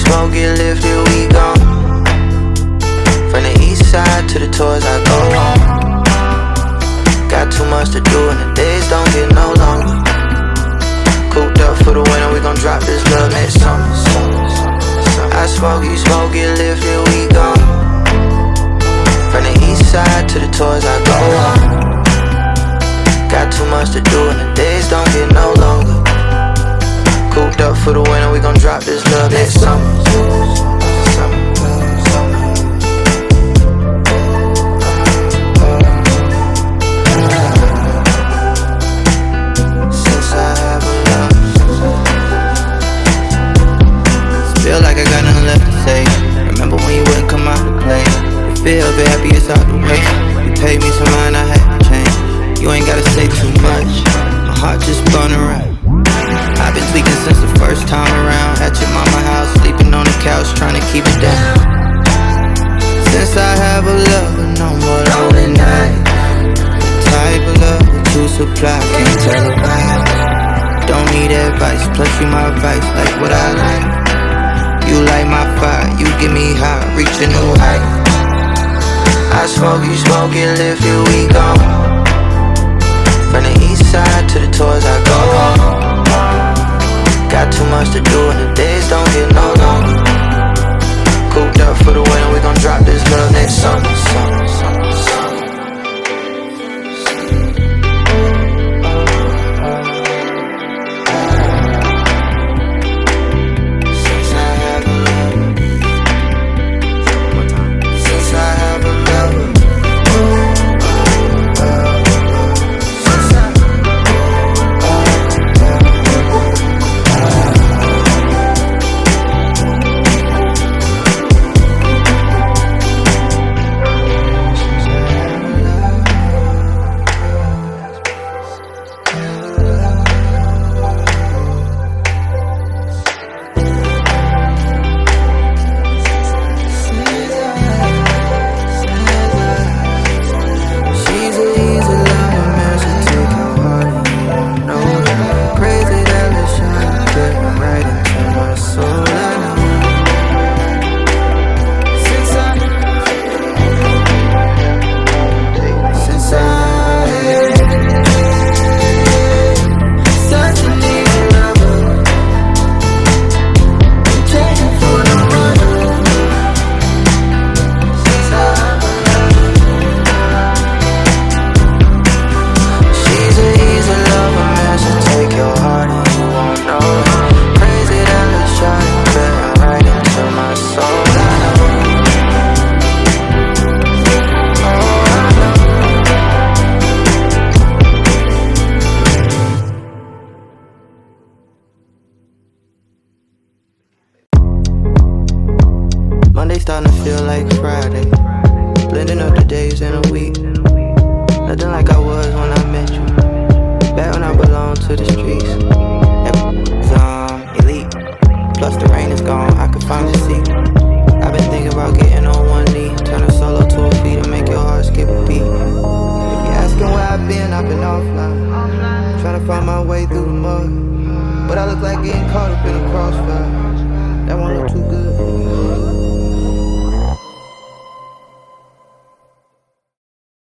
smoke, get lifted, we gone. From the east side to the tours, I go on. Got too much to do and the days don't get no longer. Cooped up for the winter, we gon' drop this love next summer. I smoke, you smoke, get lifted, we gone. From the east side to the tours, I go on. Got too much to do and the days don't get no longer. Cooped up for the winter, we gon' drop this love next summer. Feel like I got nothing left to say. Remember when you wouldn't come out to play. You feel a bit happy it's out the way. You paid me some mind, I had to change. You ain't gotta say too much. My heart just spun around. I've been tweaking since the first time around. At your mama's house, sleeping on the couch, trying to keep it down. Since I have a lover, no more lonely nights. Type of love that you supply, can't tell a lie. Don't need advice, plus you my advice, like what I like. You light my fire, you get me high, reach a new height. I smoke, you smoke, get lifted, we gone. From the east side to the tours, I go on. Got too much to do and the days don't get no longer. Cooped up for the winter, we gon' drop this love next summer. Monday starting to feel like Friday. Blending up the days in a week. Nothing like I was when I met you. Back when I belonged to the streets. Everything's elite. Plus the rain is gone, I can finally see. I've been thinking about getting on one knee. Turn a solo to a feat and make your heart skip a beat. If you're asking where I've been offline. Trying to find my way through the mud. But I look like getting caught up in a crossfire. That won't look too good for me.